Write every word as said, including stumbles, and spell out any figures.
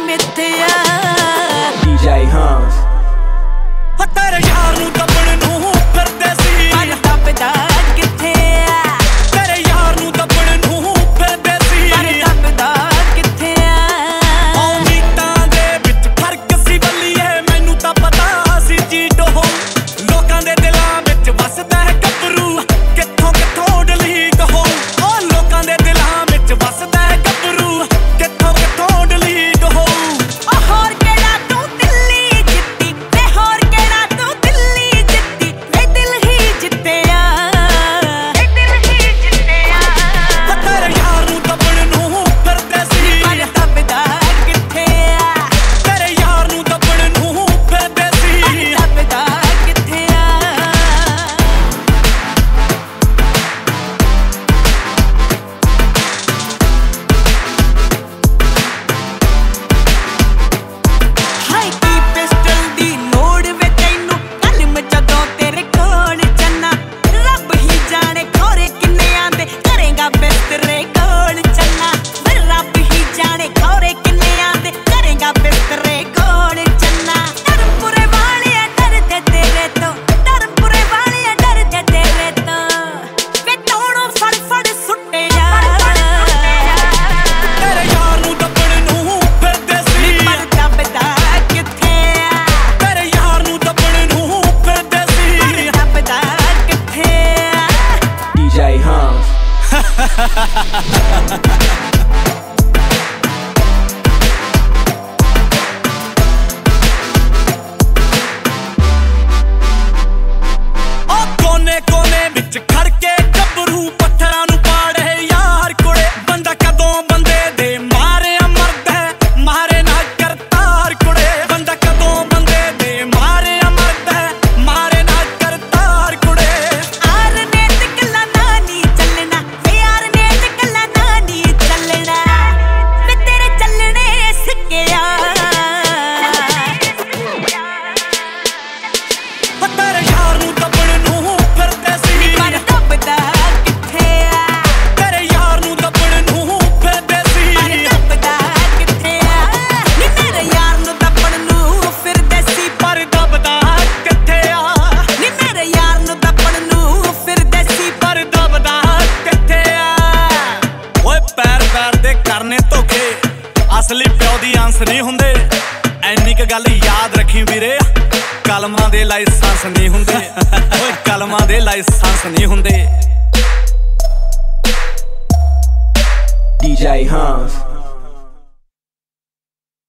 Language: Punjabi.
ਮਿੱਥਿਆ ਡੀ ਜੇ Hans ਤੇਰੇ ਯਾਰ ਨੂੰ ਦੱਬਣ ਨੂੰ ਫਿਰਦੇ ਸੀ ਪਰ ਦੱਬਦਾ ਕਿੱਥੇ ਆ ਤੇਰੇ ਯਾਰ ਨੂੰ ਦੱਬਣ ਨੂੰ ਫਿਰਦੇ ਸੀ ਪਰ ਦੱਬਦਾ ਕਿੱਥੇ ਆ ਉਮੀਦਾਂ ਦੇ ਵਿੱਚ ਫਰਕ ਸੀ ਬੱਲੀਏ ਮੈਨੂੰ ਤਾਂ ਪਤਾ ਸੀ ਜੀਟੋ ਲੋਕਾਂ ਦੇ ਦਿਲਾਂ ਵਿੱਚ ਵਸਦਾ ਹੈ ਗੱਭਰੂ ਕਿੱਥੋਂ ਕਿੱਥੋਂ ਡਲੀਟ ਹੋ ਉਹ ਲੋਕਾਂ ਦੇ ਦਿਲਾਂ ਵਿੱਚ ਵਸਦਾ ਹੈ ਗੱਭਰੂ ਕਿੱਥੋਂ ਕਿੱਥੋਂ ਡਲੀਟ ਹੋ ਉਹ ਹੋਰ ਕਿਹੜਾ ਤੂੰ ਦਿੱਲੀ ਜਿੱਤੀ ਤੇ ਹੋਰ ਕਿਹੜਾ ਤੂੰ ਦਿੱਲੀ ਜਿੱਤੀ ਵੇ ਦਿਲ ਹੀ ਜਿੱਤਿਆ ਵੇ ਦਿਲ ਹੀ ਜਿੱਤਿਆ ਤੇਰੇ ਯਾਰ ਨੂੰ ਦੱਬਣ ਨੂੰ ਫਿਰਦੇ ਸੀ ਪਰ ਦੱਬਦਾ ਕਿੱਥੇ ਆ ਤੇਰੇ ਯਾਰ ਨੂੰ ਦੱਬਣ ਨੂੰ ਫਿਰਦੇ ਸੀ ਦੱਬਦਾ ਕਿੱਥੇ ਆ ਹਾਈ ਕੀ ਪਿਸਟਲ ਦੀ ਲੋੜ ਵੇ ਤੈਨੂੰ ਕਲਮ ਜਦੋਂ ਤੇਰੇ ਕੋਲ ਚੰਨਾ ਰੱਬ ਹੀ ਜਾਣੇ ਖੋਰੇ ਕਿੰਨੇ ਆਂਦੇ ਕਰੇਗਾ ਬਿਸਤਰੇ ਕੋਲ ਚੰਨਾ ਰੱਬ ਹੀ ਜਾਣੇ ਖੋਰੇ ਕਿੰਨੇ ਆਂਦੇ ਕਰੇਗਾ ਬਿਸਤਰੇ ਕੋਲ ਚੰਨਾ ਧਰਮਪੁਰੇ ਵਾਲਿਆ ਡਰਦੇ ਤੇਰੇ ਤੋਂ ਧਰਮਪੁਰੇ ਵਾਲਿਆ ਡਰਦੇ ਤੇਰੇ ਤੋਂ ਵੇ ਤੋੜੋ ਫੜ ਫੜ ਸੁੱਟਿਆ ਤੇਰੇ ਯਾਰ ਨੂੰ ਦੱਬਣ ਨੂੰ ਫਿਰਦੇ ਸੀ ਪਰ ਦੱਬਦਾ ਕਿੱਥੇ ਆ ਤੇਰੇ ਯਾਰ ਨੂੰ ਦੱਬਣ ਨੂੰ ਫਿਰਦੇ ਸੀ ਦੱਬਦਾ ਕਿੱਥੇ ਆ ਡੀ ਜੇ Hans ਉਹ ਕੋਨੇ ਕੋਨੇ ਵਿੱਚ ਖੜ ਕੇ ਗੱਭਰੂ ਪੱਥਰਾਂ ਨੂੰ ਪਾੜੇ ਯਾਰ ਕੁੜੇ ਬੰਦਾ ਕਦੋਂ ਬੰਦੇ ਦੇ ਮਾਰਿਆ ਮਰਦਾ ਮਾਰੇ ਨਾ ਕਰਤਾਰ ਕੁੜੇ ਬੰਦਾ ਕਦੋਂ ਬੰਦੇ ਦੇ ਮਾਰਿਆ ਮਰਦਾ ਮਾਰੇ ਨਾ ਕਰਤਾਰ ਕੁੜੇ ਆਰ ਨੇ ਤੇ ਗੱਲਾਂ ਨਾ ਨੀ ਚੱਲਣਾ ਵੇ ਆਰ ਨੇ ਤੇ ਗੱਲਾਂ ਨਾ ਨੀ ਚੱਲਣਾ ਵੇ ਤੇਰੇ ਚੱਲਣੇ ਸਿੱਕਿਆ ਤੇਰੇ ਯਾਰ ਨੂੰ ਦੱਬਣ ਨੂੰ ਫਿਰਦੇ ਸੀ ਪਰ ਦੱਬਦਾ ਕਿੱਥੇ ਆ ਤੇਰੇ ਯਾਰ ਨੂੰ ਦੱਬਣ ਨੂੰ ਫਿਰਦੇ ਸੀ ਪਰ ਦੱਬਦਾ ਕਿੱਥੇ ਆ ਨੀ ਮੇਰੇ ਯਾਰ ਨੂੰ ਦੱਬਣ ਨੂੰ ਫਿਰਦੇ ਸੀ ਪਰ ਦੱਬਦਾ ਕਿੱਥੇ ਆ ਨੀ ਮੇਰੇ ਯਾਰ ਨੂੰ ਦੱਬਣ ਨੂੰ ਫਿਰਦੇ ਸੀ ਪਰ ਦੱਬਦਾ ਕਿੱਥੇ ਆ ਓਏ ਪੈਰ ਪੈਰ ਦੇ ਕਰਨੇ ਧੋਖੇ ਅਸਲੀ ਪਿਓ ਦੀ ਅੰਸ ਨਹੀਂ ਹੁੰਦੇ ਐਨੀ ਕ ਗੱਲ ਯਾਦ ਰੱਖੀ ਵੀਰੇ ਕਲਮਾਂ ਦੇ ਲਾਇਸੈਂਸ ਨਹੀਂ ਹੁੰਦੇ ਓਏ ਕਲਮਾਂ ਦੇ ਲਾਇਸੈਂਸ ਨਹੀਂ ਹੁੰਦੇ ਡੀ ਜੇ Hans